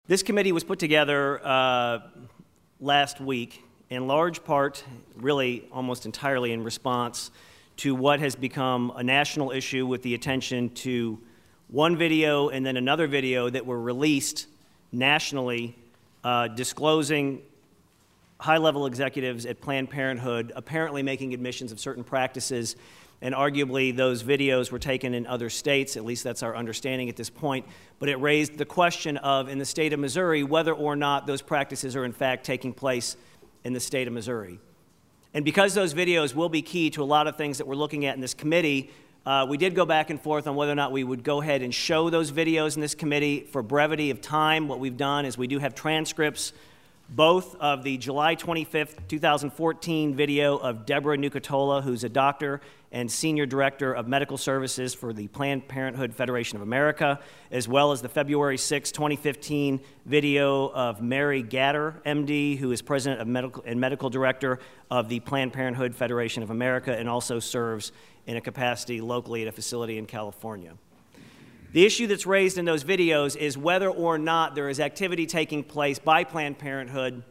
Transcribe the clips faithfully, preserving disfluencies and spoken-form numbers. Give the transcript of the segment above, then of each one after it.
This committee was put together uh, last week, in large part, really almost entirely in response to what has become a national issue with the attention to one video and then another video that were released nationally uh, disclosing high-level executives at Planned Parenthood apparently making admissions of certain practices, and arguably those videos were taken in other states, at least that's our understanding at this point, but it raised the question of, in the state of Missouri, whether or not those practices are in fact taking place in the state of Missouri. And because those videos will be key to a lot of things that we're looking at in this committee, uh, we did go back and forth on whether or not we would go ahead and show those videos in this committee. For brevity of time, what we've done is we do have transcripts both of the July twenty-fifth, two thousand fourteen video of Deborah Nucatola, who's a doctor and Senior Director of Medical Services for the Planned Parenthood Federation of America, as well as the February sixth, twenty fifteen video of Mary Gatter, M D, who is President of Medical and Medical Director of the Planned Parenthood Federation of America and also serves in a capacity locally at a facility in California. The issue that's raised in those videos is whether or not there is activity taking place by Planned Parenthood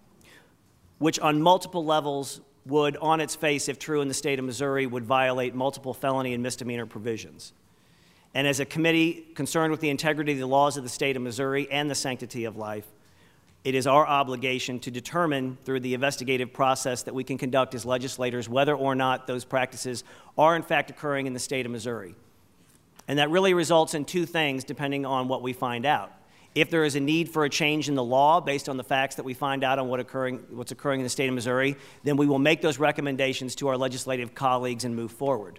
which on multiple levels would, on its face, if true in the state of Missouri, would violate multiple felony and misdemeanor provisions. And as a committee concerned with the integrity of the laws of the state of Missouri and the sanctity of life, it is our obligation to determine through the investigative process that we can conduct as legislators whether or not those practices are in fact occurring in the state of Missouri. And that really results in two things depending on what we find out. If there is a need for a change in the law based on the facts that we find out on what occurring, what's occurring in the state of Missouri, then we will make those recommendations to our legislative colleagues and move forward.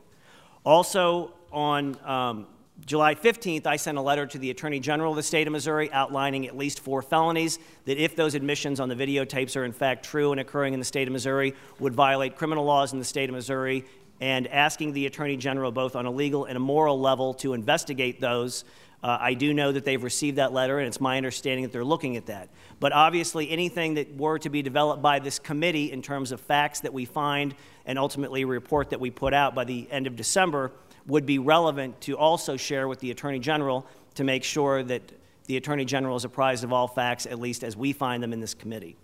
Also, on um, July fifteenth, I sent a letter to the Attorney General of the state of Missouri outlining at least four felonies that, if those admissions on the videotapes are in fact true and occurring in the state of Missouri, would violate criminal laws in the state of Missouri, and asking the Attorney General both on a legal and a moral level to investigate those. Uh, I do know that they've received that letter, and it's my understanding that they're looking at that. But obviously, anything that were to be developed by this committee in terms of facts that we find and ultimately a report that we put out by the end of December would be relevant to also share with the Attorney General to make sure that the Attorney General is apprised of all facts, at least as we find them in this committee.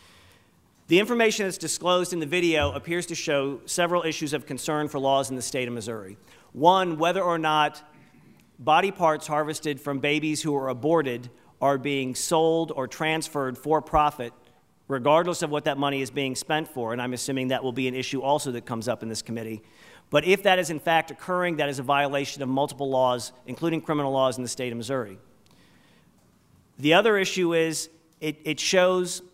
The information that's disclosed in the video appears to show several issues of concern for laws in the state of Missouri. One, whether or not body parts harvested from babies who are aborted are being sold or transferred for profit, regardless of what that money is being spent for, and I'm assuming that will be an issue also that comes up in this committee. But if that is in fact occurring, that is a violation of multiple laws, including criminal laws in the state of Missouri. The other issue is it, it shows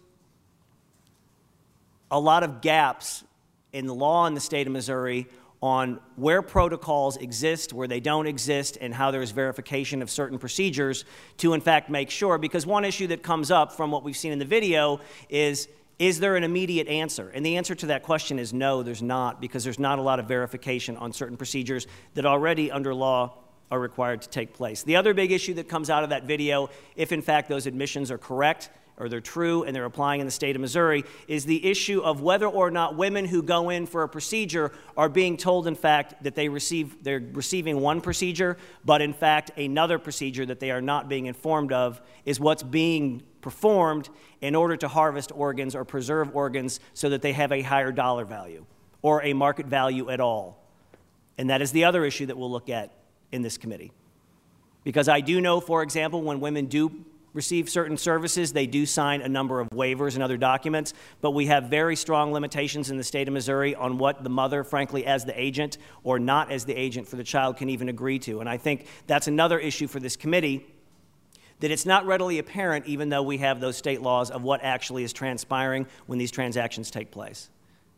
a lot of gaps in the law in the state of Missouri on where protocols exist, where they don't exist, and how there is verification of certain procedures to, in fact, make sure. Because one issue that comes up from what we've seen in the video is, is there an immediate answer? And the answer to that question is no, there's not, because there's not a lot of verification on certain procedures that already under law are required to take place. The other big issue that comes out of that video, if in fact those admissions are correct, or they're true and they're applying in the state of Missouri, is the issue of whether or not women who go in for a procedure are being told, in fact, that they receive, they're receiving one procedure, but in fact another procedure that they are not being informed of is what's being performed in order to harvest organs or preserve organs so that they have a higher dollar value or a market value at all. And that is the other issue that we'll look at in this committee. Because I do know, for example, when women do receive certain services, they do sign a number of waivers and other documents, but we have very strong limitations in the state of Missouri on what the mother, frankly, as the agent or not as the agent for the child can even agree to. And I think that's another issue for this committee, that it's not readily apparent, even though we have those state laws, of what actually is transpiring when these transactions take place.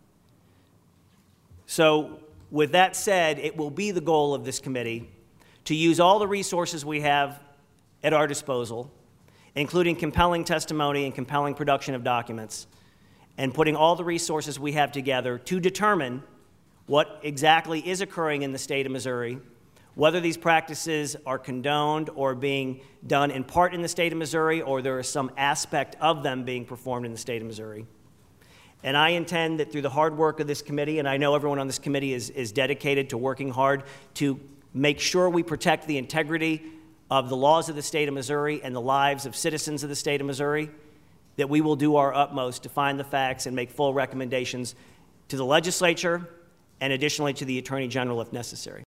So with that said, it will be the goal of this committee to use all the resources we have at our disposal, including compelling testimony and compelling production of documents, and putting all the resources we have together to determine what exactly is occurring in the state of Missouri, whether these practices are condoned or being done in part in the state of Missouri, or there is some aspect of them being performed in the state of Missouri. And I intend that through the hard work of this committee, and I know everyone on this committee is, is dedicated to working hard to make sure we protect the integrity of the laws of the state of Missouri and the lives of citizens of the state of Missouri, that we will do our utmost to find the facts and make full recommendations to the legislature and additionally to the Attorney General if necessary.